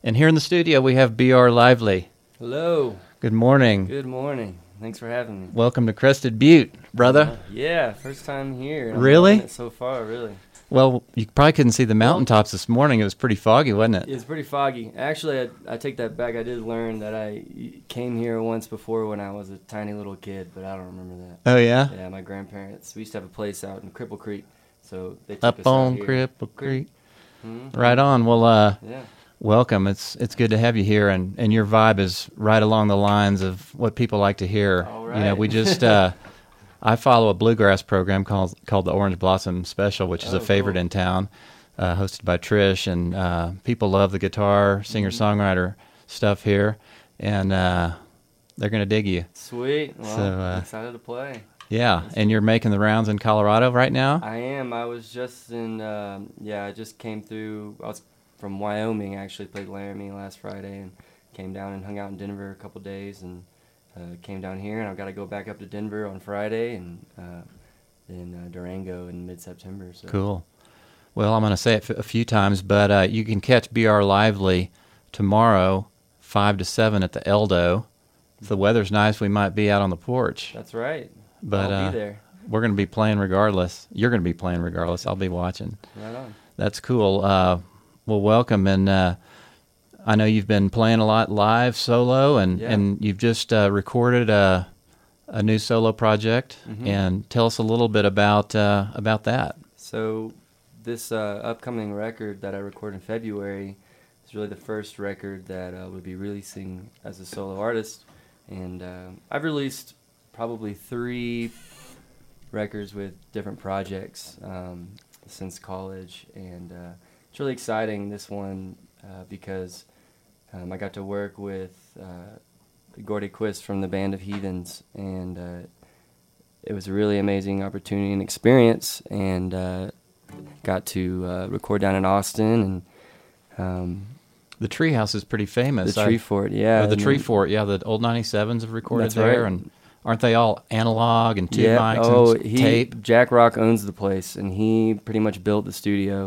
And here in the studio, we have B.R. Lively. Hello. Good morning. Good morning. Thanks for having me. Welcome to Crested Butte, brother. Yeah, first time here. I'm Really? loving it so far, really. Well, you probably couldn't see the mountaintops this morning. It was pretty foggy, wasn't it? It's pretty foggy. Actually, I take that back. I did learn that I came here once before when I was a tiny little kid, but I don't remember that. Oh, yeah? Yeah, my grandparents. We used to have a place out in Cripple Creek, so they took Up us out on here. Cripple Creek. Mhm. Right on. Well, Yeah. welcome. It's good to have you here, and your vibe is right along the lines of what people like to hear. All You know, right. we just I follow a bluegrass program called the Orange Blossom Special, which is Oh, a favorite cool. in town, hosted by Trish, and people love the guitar, singer-songwriter stuff here, and they're going to dig you. Sweet. Well, So, I'm excited to play. Yeah, and you're making the rounds in Colorado right now? I am. I was just in, I just came through. I was from Wyoming, actually. Played Laramie last Friday and came down and hung out in Denver a couple days and came down here. And I've got to go back up to Denver on Friday and then Durango in mid-September. So. Cool. Well, I'm going to say it a few times, but you can catch B.R. Lively tomorrow, 5 to 7 at the Eldo. If the weather's nice, we might be out on the porch. That's right. But I'll be there. We're going to be playing regardless. You're going to be playing regardless. I'll be watching. Right on. That's cool. Well, welcome. And I know you've been playing a lot live solo, and you've just recorded a new solo project. Mhm. And tell us a little bit about that. So this upcoming record that I recorded in February is really the first record that I will be releasing as a solo artist. And I've released probably 3 records with different projects since college. And it's really exciting, this one, because I got to work with Gordy Quist from the Band of Heathens, and it was a really amazing opportunity and experience, and got to record down in Austin, and The Treehouse is pretty famous. the Tree Fort, yeah. The and Tree then- Fort, yeah. The old 97s have recorded That's there, right. and aren't they all analog and tube mics Oh, and tape? Jack Rock owns the place, and he pretty much built the studio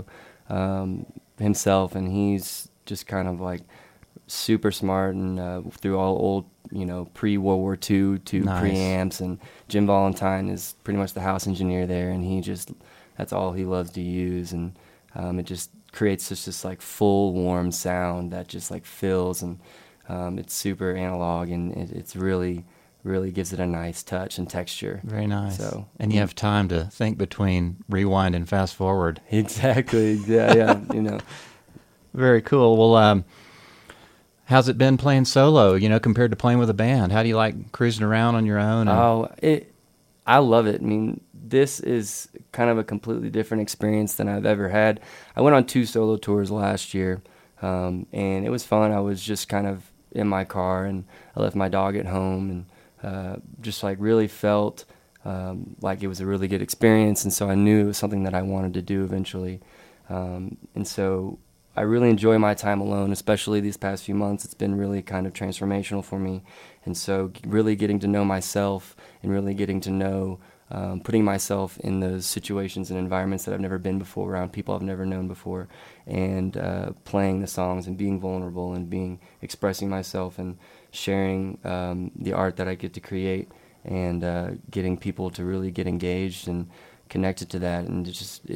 himself, and he's just kind of like super smart and through all old, pre-World War II to Nice. preamps, and Jim Valentine is pretty much the house engineer there, and that's all he loves to use, and it just creates this like full warm sound that just like fills, and it's super analog, and it's really gives it a nice touch and texture. Very nice. So, and you have time to think between rewind and fast forward. Exactly. Yeah. Very cool. Well, how's it been playing solo, compared to playing with a band? How do you like cruising around on your own? I love it. I mean, this is kind of a completely different experience than I've ever had. I went on 2 solo tours last year, and it was fun. I was just kind of in my car, and I left my dog at home, and just like really felt like it was a really good experience, and so I knew it was something that I wanted to do eventually. And so I really enjoy my time alone, especially these past few months. It's been really kind of transformational for me, and so really getting to know myself and really getting to know putting myself in those situations and environments that I've never been before, around people I've never known before, and playing the songs and being vulnerable and expressing myself and sharing the art that I get to create, and getting people to really get engaged and connected to that, and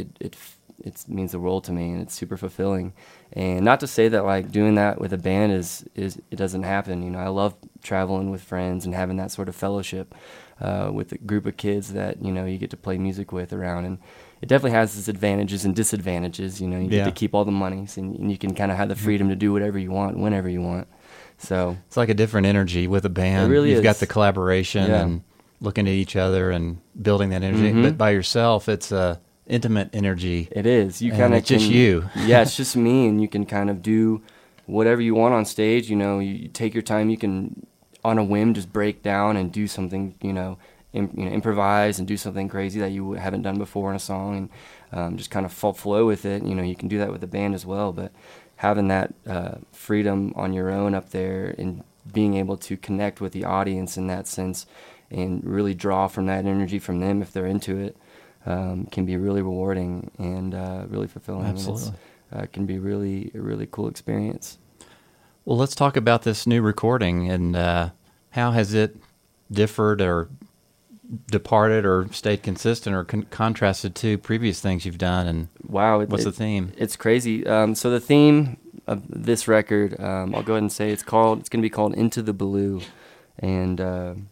it means the world to me, and it's super fulfilling. And not to say that like doing that with a band is it doesn't happen. I love traveling with friends and having that sort of fellowship with a group of kids that you get to play music with around, and it definitely has its advantages and disadvantages. You get to keep all the money, and you can kind of have the freedom to do whatever you want whenever you want. So it's like a different energy with a band. It really You've got is. the collaboration and looking at each other and building that energy. Mhm. But by yourself, it's a intimate energy. It is. You And kind of it's just you. Yeah, it's just me, and you can kind of do whatever you want on stage. You take your time. You can, on a whim, just break down and do something. Improvise and do something crazy that you haven't done before in a song, and just kind of flow with it. You can do that with a band as well, but having that freedom on your own up there and being able to connect with the audience in that sense and really draw from that energy from them if they're into it, can be really rewarding and really fulfilling. Absolutely. And it can be a really cool experience. Well, let's talk about this new recording and how has it differed or departed or stayed consistent or contrasted to previous things you've done, and Wow, what's the theme? It's crazy. So the theme of this record, I'll go ahead and say it's going to be called Into the Blue, and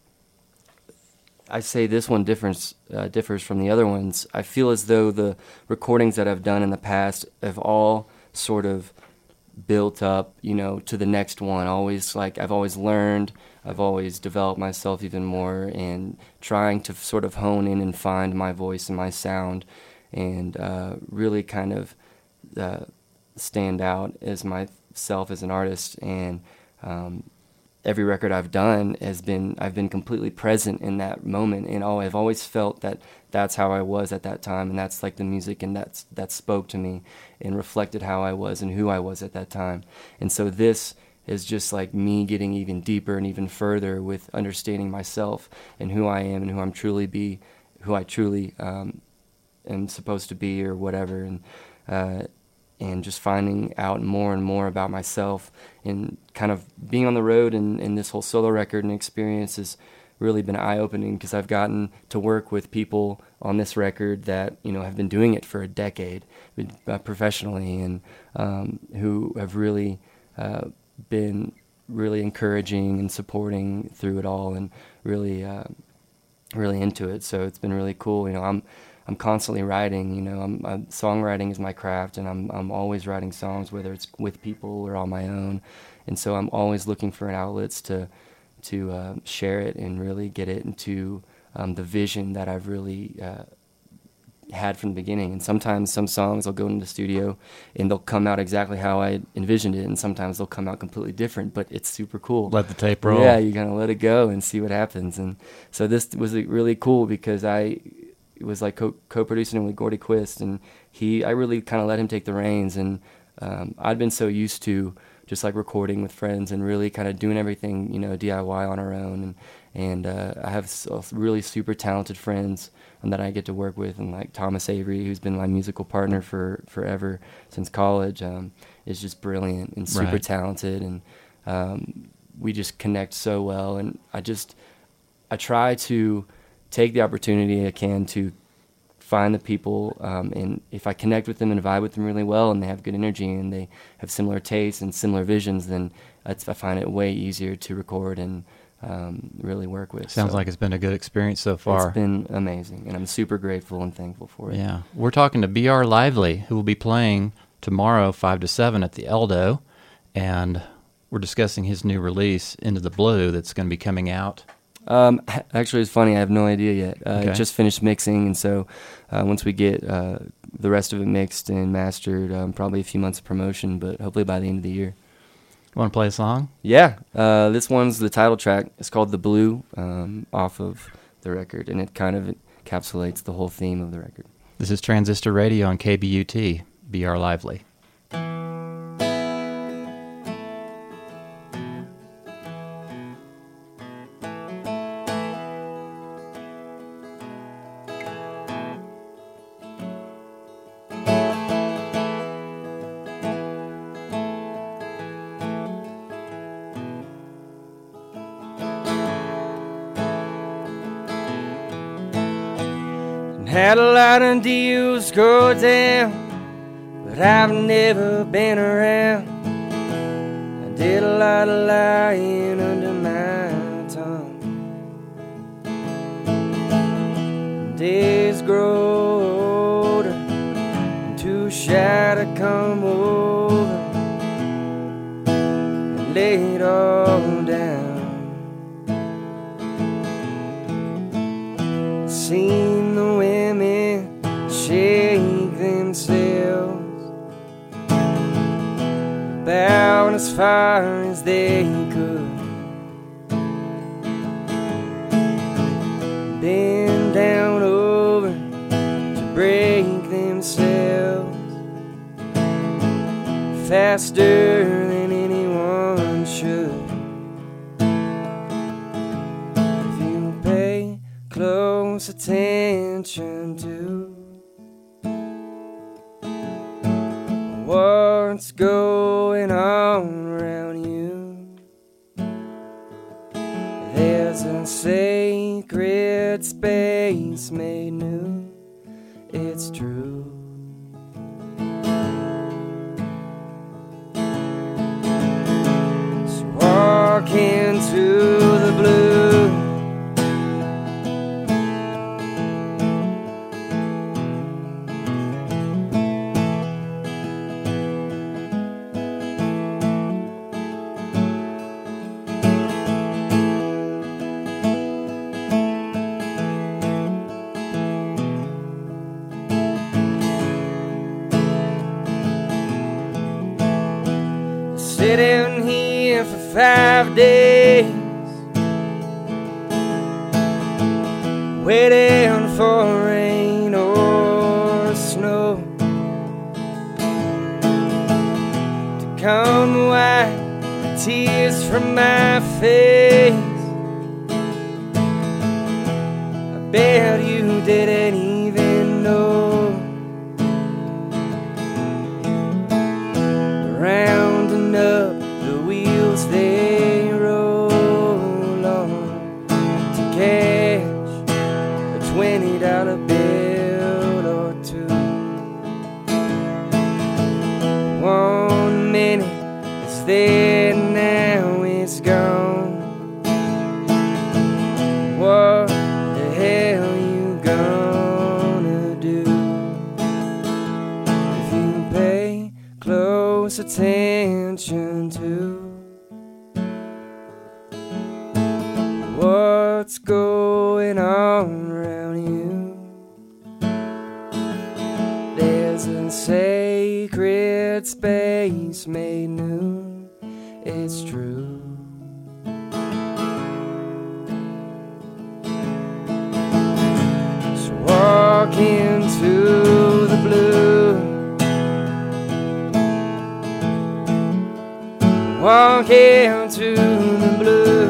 I say this one differs from the other ones. I feel as though the recordings that I've done in the past have all sort of built up, to the next one. I've always learned, I've always developed myself even more, and trying to sort of hone in and find my voice and my sound, and really kind of stand out as myself as an artist. And every record I've done I've been completely present in that moment, and I've always felt that that's how I was at that time, and that's like the music, and that spoke to me and reflected how I was and who I was at that time. And so this is just like me getting even deeper and even further with understanding myself and who I am and who I truly am supposed to be, or whatever, and just finding out more and more about myself, and kind of being on the road and this whole solo record and experience has really been eye-opening, because I've gotten to work with people on this record that have been doing it for a decade professionally, and who have really been really encouraging and supporting through it all, and really really into it. So it's been really cool. I'm constantly writing. Songwriting is my craft, and I'm always writing songs, whether it's with people or on my own. And so I'm always looking for outlets to share it and really get it into the vision that I've really had from the beginning. And sometimes some songs I'll go into the studio and they'll come out exactly how I envisioned it, and sometimes they'll come out completely different, but it's super cool. Let the tape roll. Yeah, you're gonna let it go and see what happens. And so this was really cool, because it was like co-producing it with Gordy Quist, and I really kind of let him take the reins. And I'd been so used to just like recording with friends and really kind of doing everything, DIY on our own. And I have really super talented friends that I get to work with, and like Thomas Avery, who's been my musical partner for forever since college, is just brilliant and super talented, and we just connect so well. And I try to take the opportunity I can to find the people, and if I connect with them and vibe with them really well, and they have good energy and they have similar tastes and similar visions, then I find it way easier to record and really work with. Sounds like it's been a good experience so far. It's been amazing, and I'm super grateful and thankful for it. Yeah. We're talking to B.R. Lively, who will be playing tomorrow 5 to 7 at the Eldo, and we're discussing his new release, Into the Blue, that's going to be coming out. Actually, it's funny, I have no idea yet. Okay. I just finished mixing, and so once we get the rest of it mixed and mastered, probably a few months of promotion, but hopefully by the end of the year. You want to play a song? Yeah, this one's the title track. It's called The Blue, off of the record, and it kind of encapsulates the whole theme of the record. This is Transistor Radio on KBUT, B.R. Lively. Had a lot of deals go down, but I've never been around. I did a lot of lying under my tongue. Days grow older, I'm too shy to come over and lay it all down. Seen the women shake themselves about as far as they could, bend down over to break themselves faster than anyone should. If you pay close attention to what's going on around you, There's a sacred space made new, it's true. So walk into the blue. Sitting here for 5 days, waiting for rain or snow to come and wipe the tears from my face. I bet you didn't even know. Rounding up the wheels they roll on to catch a $20 bill or two. 1 minute it's there, now it's gone. What the hell you gonna do if you pay close attention to what's going on around you? There's a sacred space made new, it's true. So walk into the blue. Walk into the blue.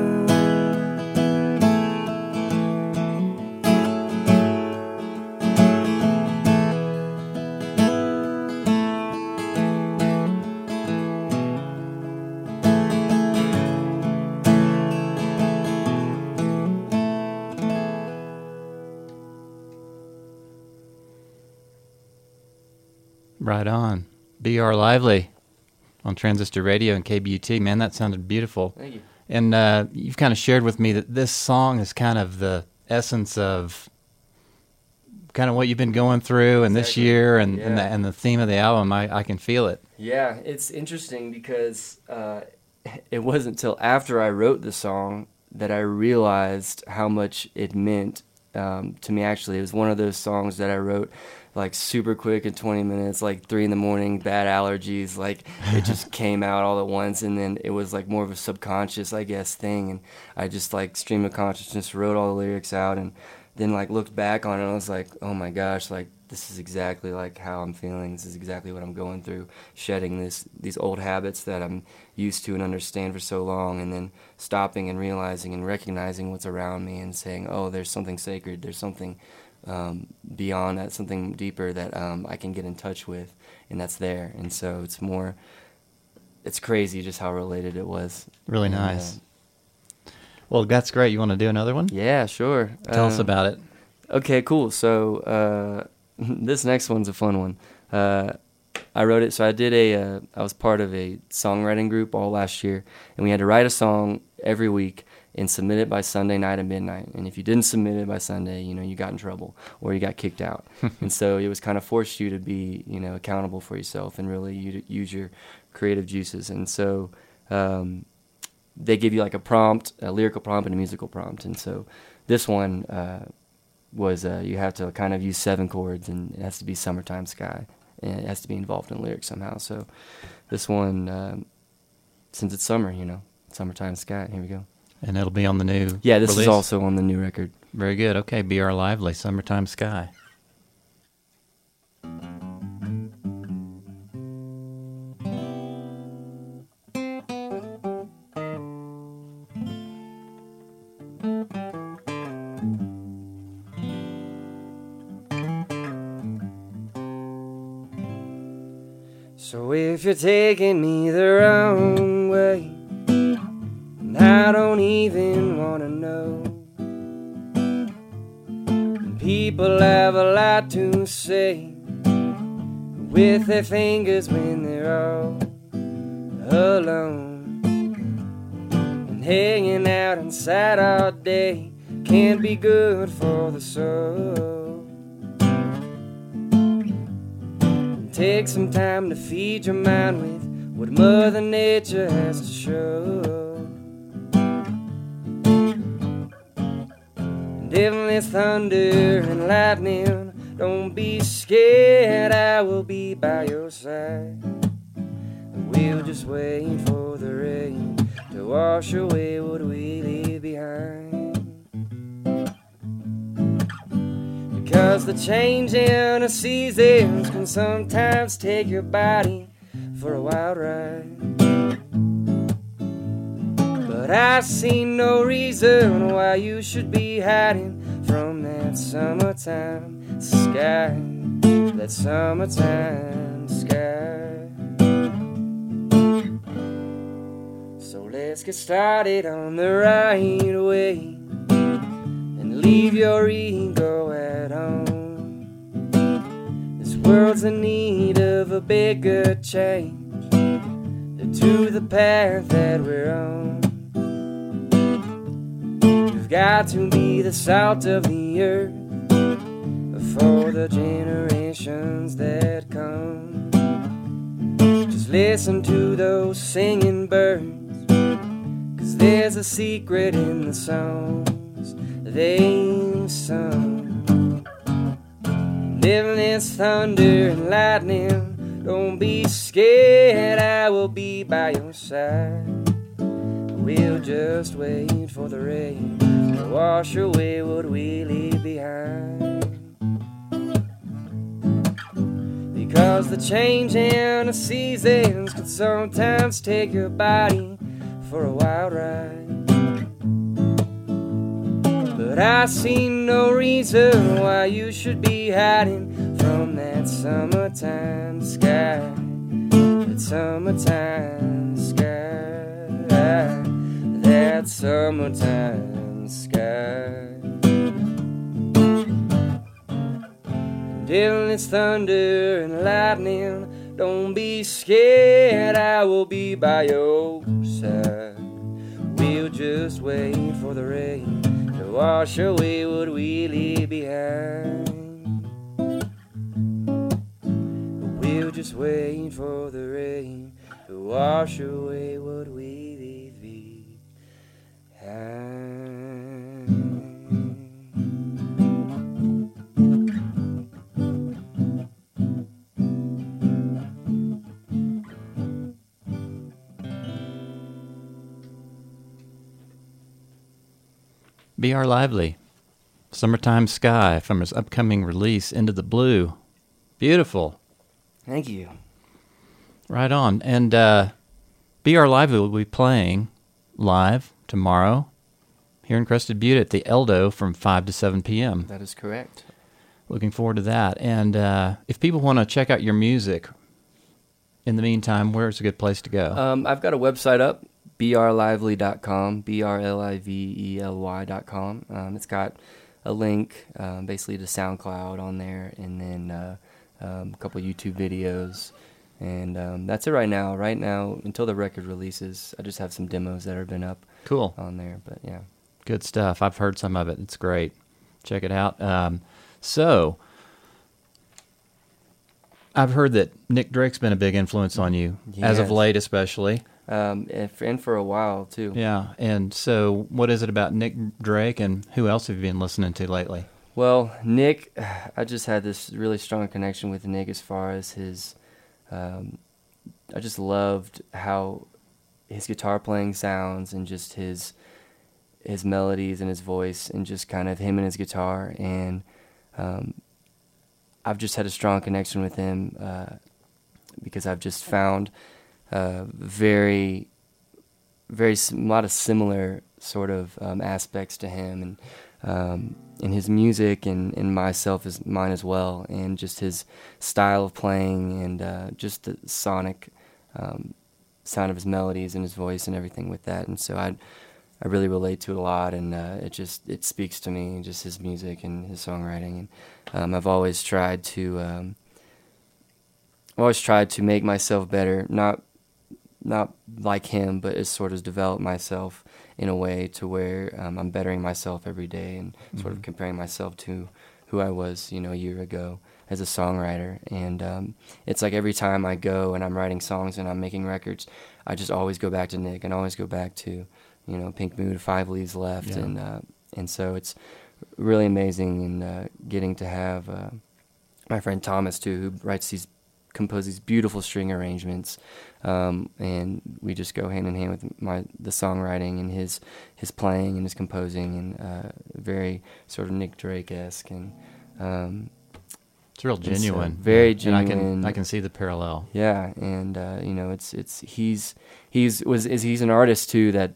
Right on. B.R. Lively on Transistor Radio and KBUT. Man, that sounded beautiful. Thank you. And you've kind of shared with me that this song is kind of the essence of kind of what you've been going through and this year and, Yeah. and the theme of the album. I can feel it. Yeah, it's interesting because it wasn't until after I wrote the song that I realized how much it meant to me. Actually, it was one of those songs that I wrote like super quick in 20 minutes, like 3 a.m, bad allergies, like it just came out all at once. And then it was like more of a subconscious, I guess, thing. And I just like stream of consciousness wrote all the lyrics out and then like looked back on it and I was like, oh my gosh, like this is exactly like how I'm feeling. This is exactly what I'm going through, shedding these old habits that I'm used to and understand for so long, and then stopping and realizing and recognizing what's around me and saying, oh, there's something sacred, there's something beyond that, something deeper that I can get in touch with, and that's there. And so it's crazy just how related it was. Really nice. Well, that's great. You want to do another one? Yeah, sure. Tell us about it. Okay, cool. So this next one's a fun one. I wrote it, so I was part of a songwriting group all last year, and we had to write a song every week and submit it by Sunday night at midnight. And if you didn't submit it by Sunday, you got in trouble or you got kicked out. And so it was kind of forced you to be, accountable for yourself and really use your creative juices. And so they give you like a prompt, a lyrical prompt and a musical prompt. And so this one was you have to kind of use 7 chords, and it has to be Summertime Sky. And it has to be involved in lyrics somehow. So this one, since it's summer, Summertime Sky, here we go. And it'll be on the new Yeah, this release? is also on the new record. Very good. Okay, B.R. Lively, Summertime Sky. So if you're taking me the wrong way, and I don't even wanna know, people have a lot to say with their fingers when they're all alone. And hanging out inside all day can't be good for the soul. Take some time to feed your mind with what Mother Nature has to show. And even with thunder and lightning, don't be scared, I will be by your side. We'll just wait for the rain to wash away what we leave behind. Because the change in the seasons can sometimes take your body for a wild ride. But I see no reason why you should be hiding from that summertime sky. That summertime sky. So let's get started on the right way and leave your ego at home. This world's in need of a bigger change to the path that we're on. We've got to be the salt of the earth for the generations that come. Just listen to those singing birds, 'cause there's a secret in the songs they've sung. Living this thunder and lightning, don't be scared, I will be by your side. We'll just wait for the rain to wash away what we leave behind. Because the change in the seasons can sometimes take your body for a wild ride. But I see no reason why you should be hiding from that summertime sky. That summertime sky. That summertime sky. Till it's thunder and lightning, don't be scared, I will be by your side. We'll just wait for the rain to wash away what we leave behind. We'll just wait for the rain to wash away what we leave behind. B.R. Lively, Summertime Sky, from his upcoming release, Into the Blue. Beautiful. Thank you. Right on. And B.R. Lively will be playing live tomorrow here in Crested Butte at the Eldo from 5 to 7 p.m. That is correct. Looking forward to that. And if people want to check out your music, in the meantime, where's a good place to go? I've got a website up, brlively.com, brlively.com. It's got a link basically to SoundCloud on there, and then a couple YouTube videos. And that's it right now. Right now, until the record releases, I just have some demos that have been up Cool. on there. But yeah. Good stuff. I've heard some of it. It's great. Check it out. So, I've heard that Nick Drake's been a big influence on you, as of Yes. late especially. And for a while, too. Yeah, and so what is it about Nick Drake, and who else have you been listening to lately? Well, Nick, I just had this really strong connection with Nick as far as his, I just loved how his guitar playing sounds and just his melodies and his voice and just kind of him and his guitar. And I've just had a strong connection with him because I've just found a lot of similar sort of aspects to him, and in his music and myself as mine as well, and just his style of playing and just the sonic sound of his melodies and his voice and everything with that. And so I really relate to it a lot, and it speaks to me, just his music and his songwriting. And I've always tried to make myself better, not like him, but as sort of develop myself in a way to where I'm bettering myself every day and sort of comparing myself to who I was, a year ago as a songwriter. And it's like every time I go and I'm writing songs and I'm making records, I just always go back to Nick and always go back to, Pink Mood, 5 Leaves Left. Yeah. And so it's really amazing, and getting to have my friend Thomas too, who compose these beautiful string arrangements, and we just go hand in hand with the songwriting and his playing and his composing, and very sort of Nick Drake-esque, and it's real genuine, very genuine. And I can see the parallel. Yeah, and he's an artist too that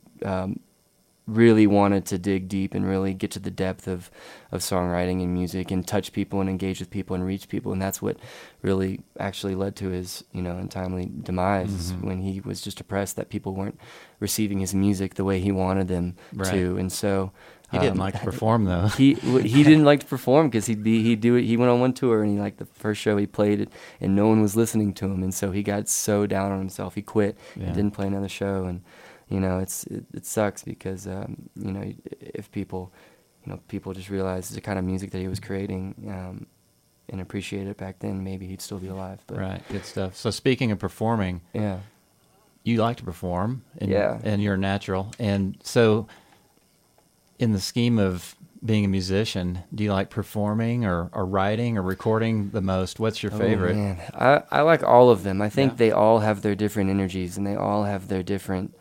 really wanted to dig deep and really get to the depth of songwriting and music and touch people and engage with people and reach people. And that's what really actually led to his, untimely demise, when he was just depressed that people weren't receiving his music the way he wanted them to. And so he didn't like to perform, though. He didn't like to perform because he'd do it. He went on one tour, and the first show he played it, and no one was listening to him. And so he got so down on himself, he quit and didn't play another show. And it sucks because, if people just realize the kind of music that he was creating and appreciate it back then, maybe he'd still be alive. But, right, good stuff. So speaking of performing, you like to perform, and you're natural. And so in the scheme of being a musician, do you like performing or writing or recording the most? What's your favorite? Oh, man. I like all of them. I think they all have their different energies, and they all have their different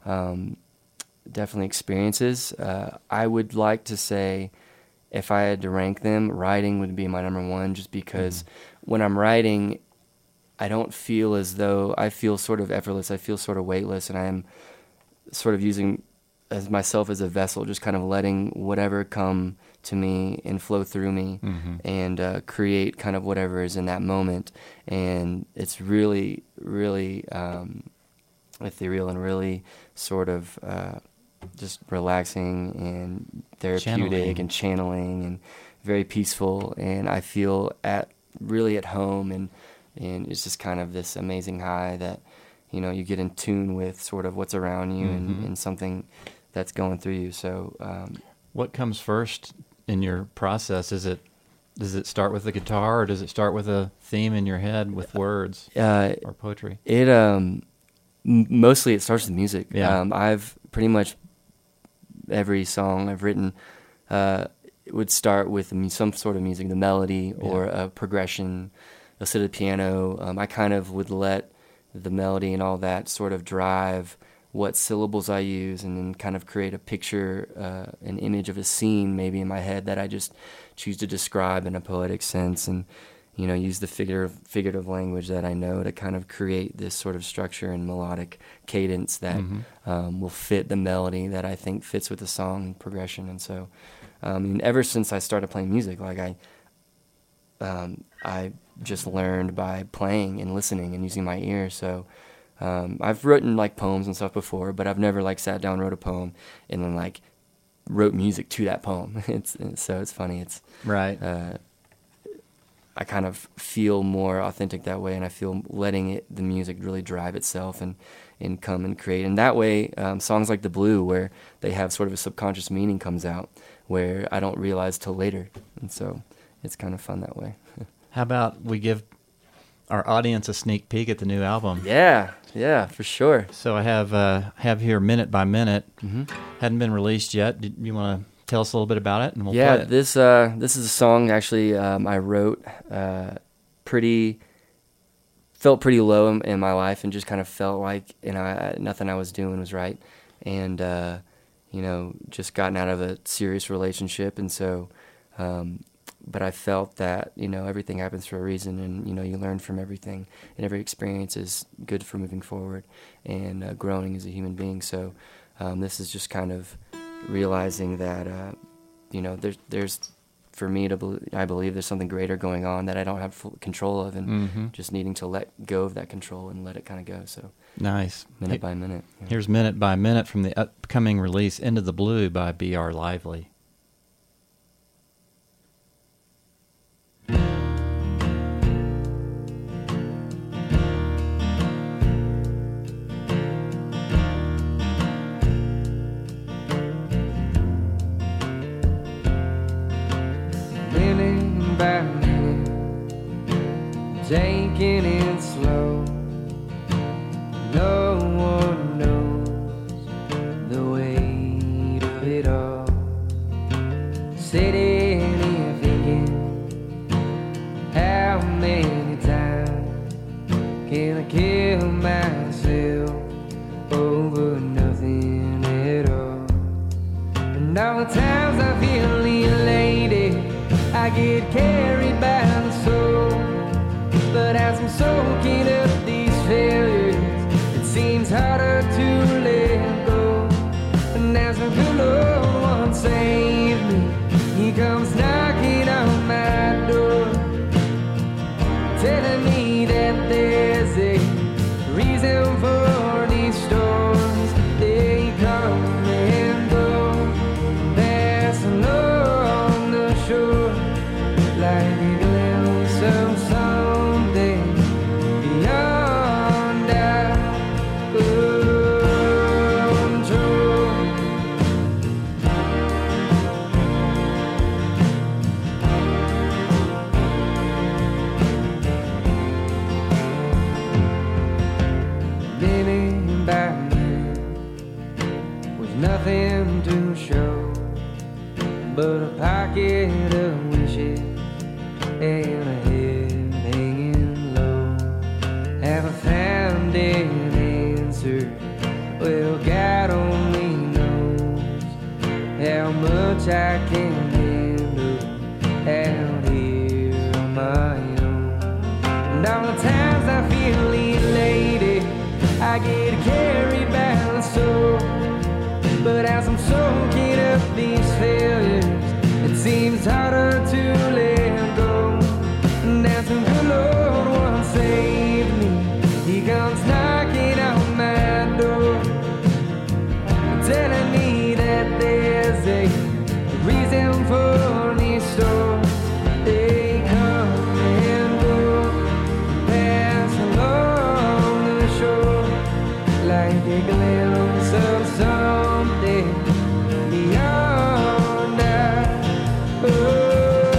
definitely experiences. I would like to say, if I had to rank them, writing would be my number one, just because when I'm writing, I don't feel as though I feel sort of effortless. I feel sort of weightless, and I am sort of using as myself as a vessel, just kind of letting whatever come to me and flow through me, and create kind of whatever is in that moment. And it's really, really ethereal and really sort of just relaxing and therapeutic and channeling and very peaceful. And I feel really at home, and it's just kind of this amazing high that, you get in tune with sort of what's around you and something that's going through you. So what comes first in your process? Does it start with the guitar, or does it start with a theme in your head with words or poetry? Mostly it starts with music. Yeah. I've pretty much every song I've written would start with some sort of music, the melody or a progression, a sit at the piano. I kind of would let the melody and all that sort of drive what syllables I use, and then kind of create a picture, an image of a scene maybe in my head that I just choose to describe in a poetic sense, and use the figurative language that I know to kind of create this sort of structure and melodic cadence that will fit the melody that I think fits with the song progression. And so, ever since I started playing music, I just learned by playing and listening and using my ear. So I've written poems and stuff before, but I've never sat down, wrote a poem, and then wrote music to that poem. So it's funny. It's right. I kind of feel more authentic that way, and I feel letting the music really drive itself and come and create. And that way, songs like The Blue, where they have sort of a subconscious meaning, comes out where I don't realize till later. And so it's kind of fun that way. How about we give our audience a sneak peek at the new album? Yeah, for sure. So I have here Minute by Minute. Hadn't been released yet. Do you want to tell us a little bit about it, and we'll play it? This is a song actually I wrote felt pretty low in my life, and just kind of felt like nothing I was doing was right, and just gotten out of a serious relationship, and so but I felt that everything happens for a reason, and you learn from everything, and every experience is good for moving forward and growing as a human being. So this is just kind of realizing that there's for me to I believe there's something greater going on that I don't have full control of, and just needing to let go of that control and let it kind of go. So nice. Minute by minute. Yeah. Here's Minute by Minute from the upcoming release Into the Blue by B.R. Lively. By minute, taking it slow. No one knows the weight of it all. Sitting here thinking, how many times can I kill myself over nothing at all? And all the times I feel elated, I get carried by the soul. But as I'm soaking up these failures, it seems harder to let go. And as the good Lord once saved me, He comes knocking on my door, telling me that there's a reason for these storms. They come and go, pass along the shore, like a glimpse of something beyond our control. Minute by minute, with nothing to show but a pocket of wishes and a head hanging low. Have I found an answer? Well, God only knows how much I can handle out here on my own. And all the times I feel elated, I get carried by the soul. But as I'm soaking up these failures, it seems harder to let go. And as the good Lord once saved me, He comes knocking on my door, telling me that there's a reason for these storms. They come and go, pass along the shore, like a glimpse of something beyond our control.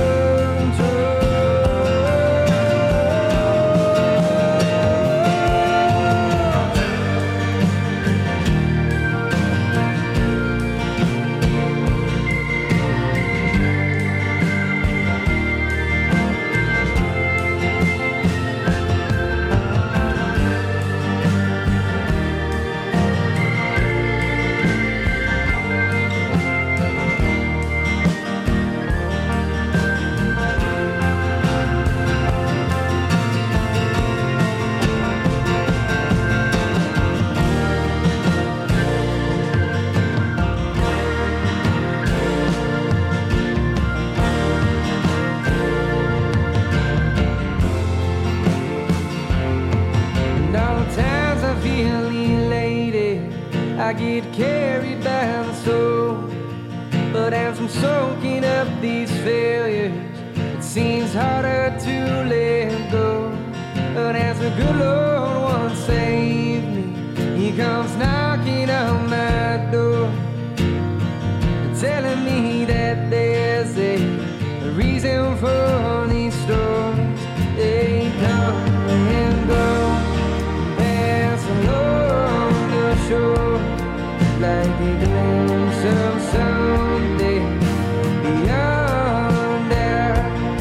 I get carried by the soul. But as I'm soaking up these failures, it seems harder to let go. But as the good Lord once saved me, He comes knocking on my door, telling me that there's a reason for these storms. They come and go, pass along the shore, like a glimpse of something beyond our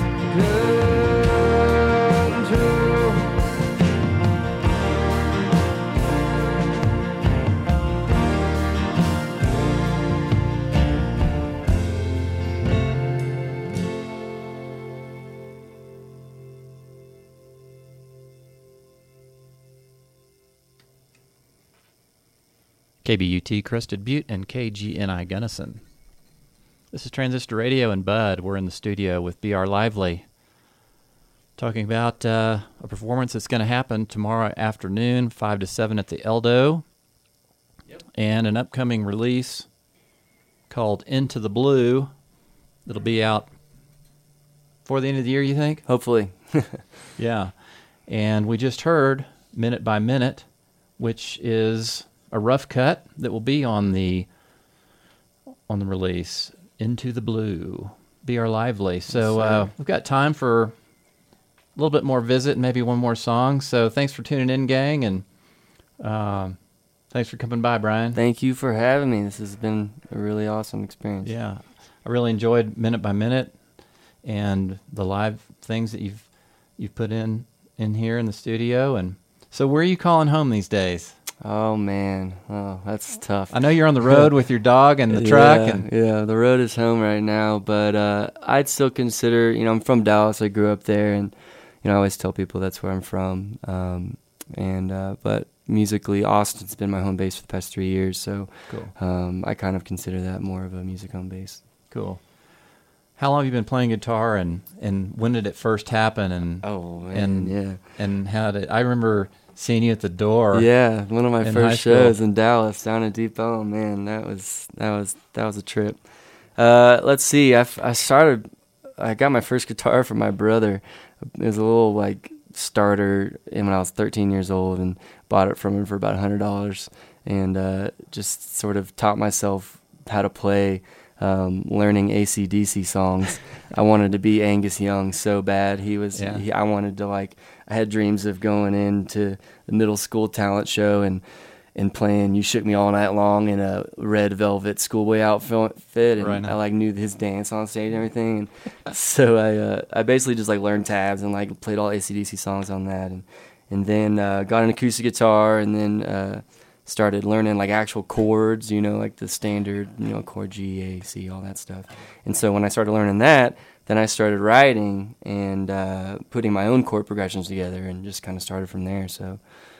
control. KBUT Crested Butte and KGNI Gunnison. This is Transistor Radio and Bud. We're in the studio with B.R. Lively, talking about a performance that's going to happen tomorrow afternoon, 5 to 7 at the Eldo, and an upcoming release called Into the Blue that'll be out before the end of the year, you think? Hopefully. Yeah. And we just heard Minute by Minute, which is a rough cut that will be on the release, Into the Blue, B.R. Lively. So we've got time for a little bit more visit and maybe one more song. So thanks for tuning in, gang, and thanks for coming by, Brian. Thank you for having me. This has been a really awesome experience. Yeah. I really enjoyed Minute by Minute and the live things that you've put in here in the studio. And so where are you calling home these days? Oh, man. Oh, that's tough. I know you're on the road with your dog and the truck. Yeah, the road is home right now, but I'd still consider, I'm from Dallas. I grew up there, and, I always tell people that's where I'm from. But musically, Austin's been my home base for the past 3 years, so cool. I kind of consider that more of a music home base. Cool. How long have you been playing guitar, and when did it first happen? And how did I remember seeing you at the Door? Yeah, one of my first shows in Dallas, down at Deep Ellum. Man, that was a trip. Let's see. I got my first guitar from my brother. It was a little starter, when I was 13 years old, and bought it from him for about $100, and just sort of taught myself how to play. Learning AC/DC songs. I wanted to be Angus Young so bad. I wanted to I had dreams of going into the middle school talent show and playing You Shook Me All Night Long in a red velvet schoolboy outfit, and I knew his dance on stage and everything. And so I basically just learned tabs and played all AC/DC songs on that, and then got an acoustic guitar, and then started learning actual chords, the standard, chord G, A, C, all that stuff. And so when I started learning that, then I started writing and putting my own chord progressions together, and just kind of started from there. So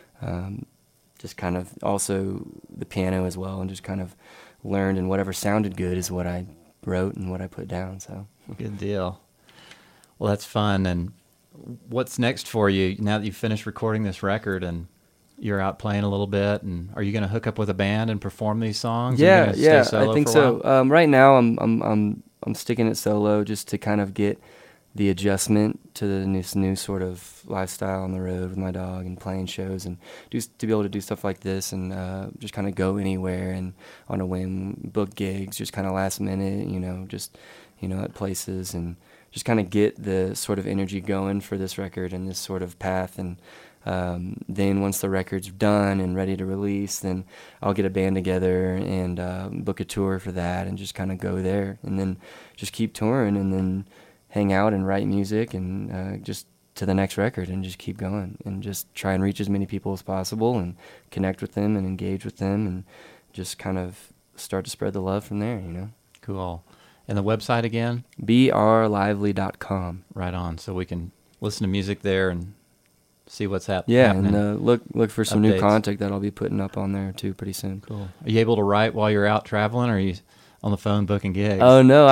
just kind of also the piano as well, and just kind of learned, and whatever sounded good is what I wrote and what I put down. So good deal. Well, that's fun. And what's next for you now that you've finished recording this record and you're out playing a little bit? And are you going to hook up with a band and perform these songs? Yeah, I think so. Right now, I'm sticking it solo, just to kind of get the adjustment to this new sort of lifestyle on the road with my dog, and playing shows, and to be able to do stuff like this, and just kind of go anywhere and on a whim, book gigs, just kind of last minute, at places, and just kind of get the sort of energy going for this record and this sort of path. And then once the record's done and ready to release, then I'll get a band together and book a tour for that, and just kind of go there, and then just keep touring, and then hang out and write music, and just to the next record, and just keep going, and just try and reach as many people as possible, and connect with them and engage with them, and just kind of start to spread the love from there, Cool. And the website again? brlively.com. Right on. So we can listen to music there and see what's happening. Yeah, and look for some new content that I'll be putting up on there too pretty soon. Cool. Are you able to write while you're out traveling, or are you on the phone booking gigs? Oh no,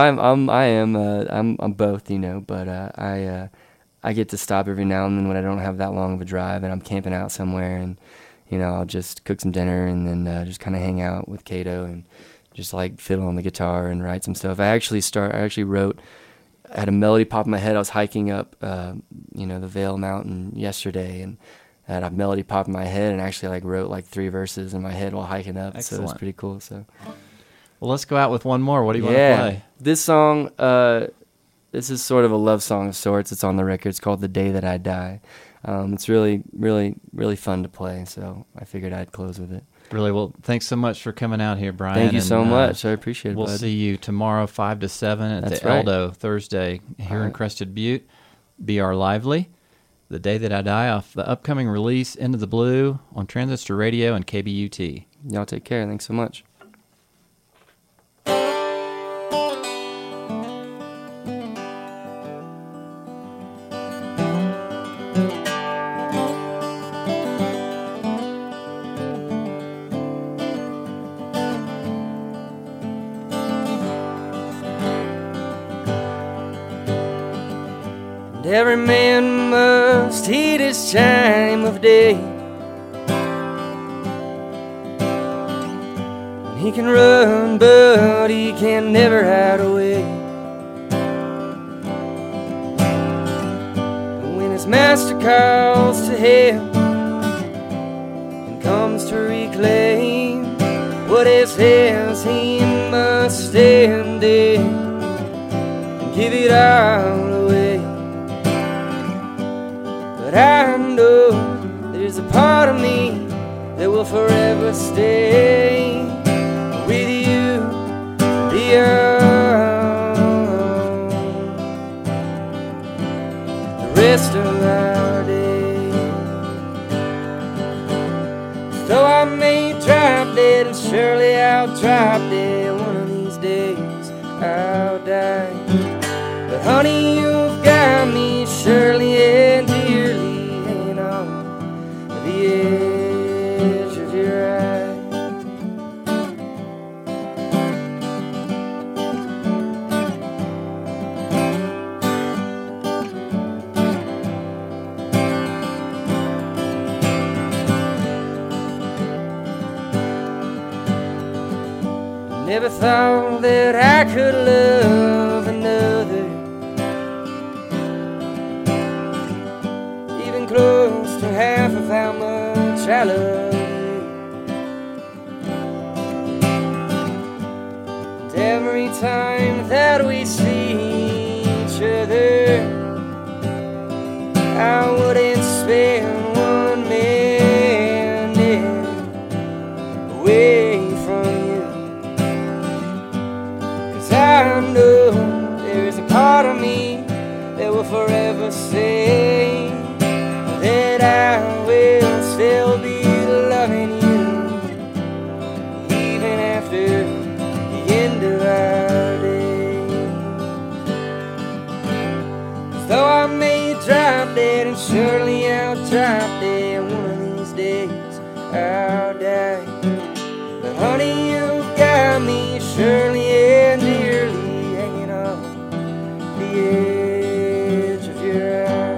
I'm both, but I get to stop every now and then when I don't have that long of a drive and I'm camping out somewhere, and I'll just cook some dinner, and then just kind of hang out with Kato and just fiddle on the guitar and write some stuff. I actually wrote. I had a melody pop in my head. I was hiking up, the Vail Mountain yesterday, and I had a melody pop in my head, and actually wrote 3 verses in my head while hiking up. Excellent. So it was pretty cool. So, well, let's go out with one more. What do you want to play? This song, this is sort of a love song of sorts. It's on the record. It's called "The Day That I Die." It's really, really, really fun to play. So I figured I'd close with it. Really, well, thanks so much for coming out here, Brian. Thank you so much. I appreciate it, We'll see you tomorrow, 5 to 7 at the Eldo, Thursday, here in Crested Butte. B.R. Lively, The Day That I Die, off the upcoming release, Into the Blue, on Transistor Radio and KBUT. Y'all take care. Thanks so much. And every man must heed his time of day. He can run, but he can never hide away. And when his master calls to him and comes to reclaim what is his, he must stand in and give it all away. But I know there's a part of me that will forever stay with you beyond the rest of our days. Though I may drop dead, and surely I'll drop dead one of these days, I'll die. But honey, you've got me surely and dearly hanging on the edge of your eye. Never thought that I could love another, even close to half of how much I love you. And every time that we see each other, I wouldn't spend 1 minute away from you. I know there's a part of me that will forever say that I will still be loving you, even after the end of our days. Though I may drop dead, and surely I'll drop dead one of these days, I'll die. But honey, you've got me surely and dearly hanging on the edge of your eye.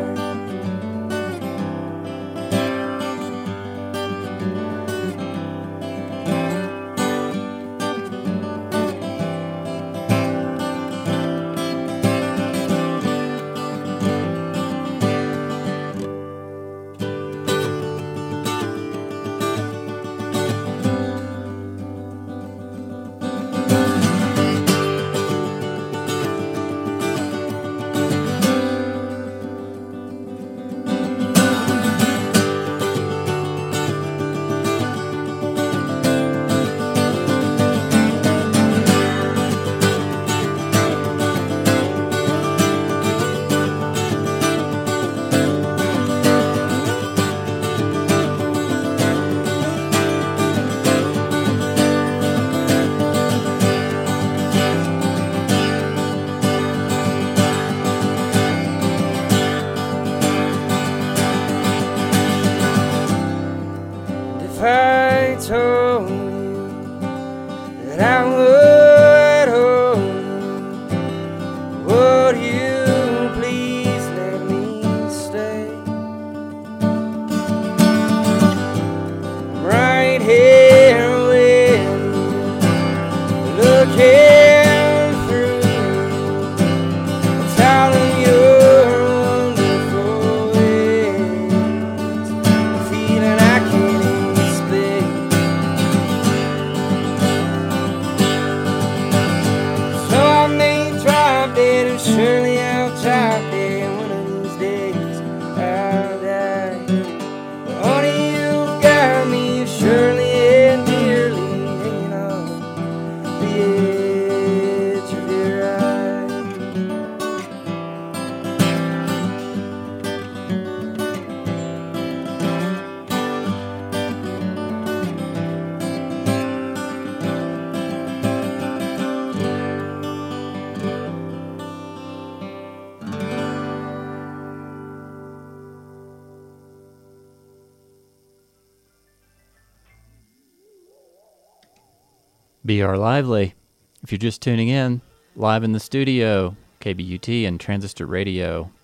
If I told you that I would hold you, would you please let me stay? I'm right here with you, looking through all of your wonderful ways, a feeling I can't explain. So I may drop dead, and surely I'll drop dead one of these days, I'll die. But honey, you've got me surely and dearly hanging on the edge of your eye. B.R. Lively. If you're just tuning in, live in the studio, KBUT and Transistor Radio.